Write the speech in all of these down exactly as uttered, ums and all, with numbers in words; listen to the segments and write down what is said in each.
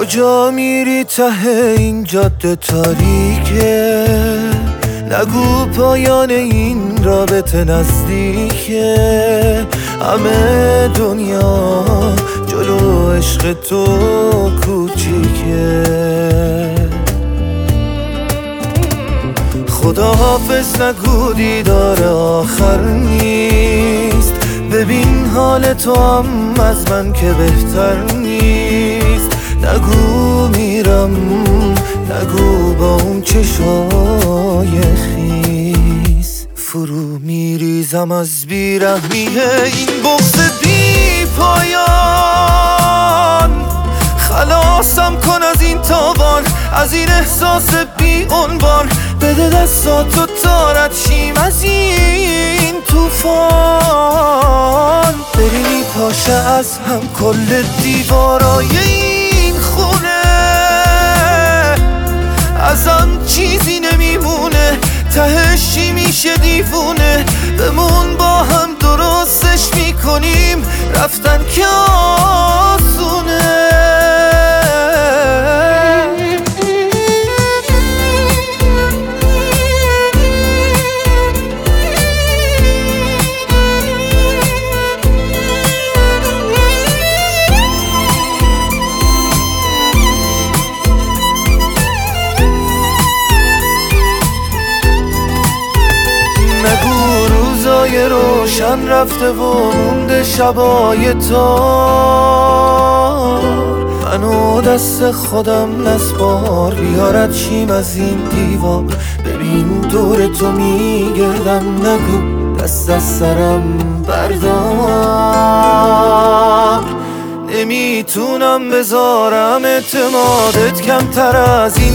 کجا میری ته این جاده تاریکه؟ نگو پایان این رابطه نزدیکه. همه دنیا جلو عشق تو کوچیکه. خدا حافظ نگو دیدار آخر نیست. ببین حال تو هم از من که بهتر نیست. نگو میرم، نگو با اون چشای خیس. فرو میریزم از بیرحمیه این بغض بی پایان. خلاصم کن از این تاوان، از این احساس بی عنوان. بده دستاتو تا رد شیم از این توفان. بریم پاشه از هم کل دیوارای این خونه. ازم چیزی نمیمونه، تهش چی میشه دیوونه. بمون با هم درستش میکنیم، رفتن که آسونه. نگو روزای روشن رفته و مونده شبای تار. منو دست خودم نسپار، بیارد شیم از این دیوار. ببین دور تو میگردم، نگو دست از سرم بردار. نمیتونم بذارم اعتمادت کمتر از این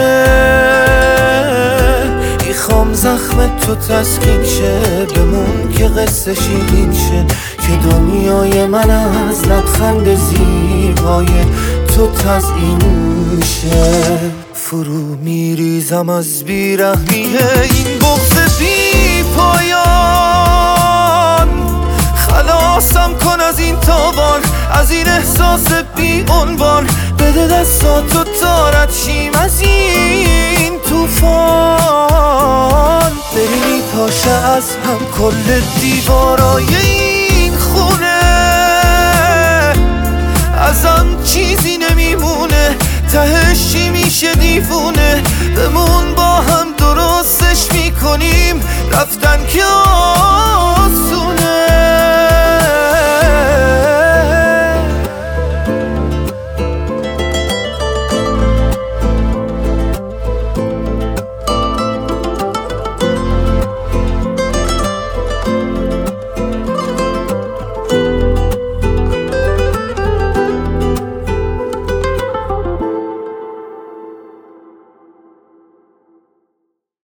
شه. میخوام زخم تو تسکین شه، بمون که قصه شیرین شه. که دنیای من از لبخند زیبای تو تزیین شه. فرو میریزم از بیرحمیه این بغض بی پایان. خلاصم کن از این تاوان، از این احساس بی عنوان. بده دستاتو تا رد شیم از این توفان. بریم پاشه از هم کل دیوارای این خونه. ازم چیزی نمیمونه، تهش چی میشه دیوونه.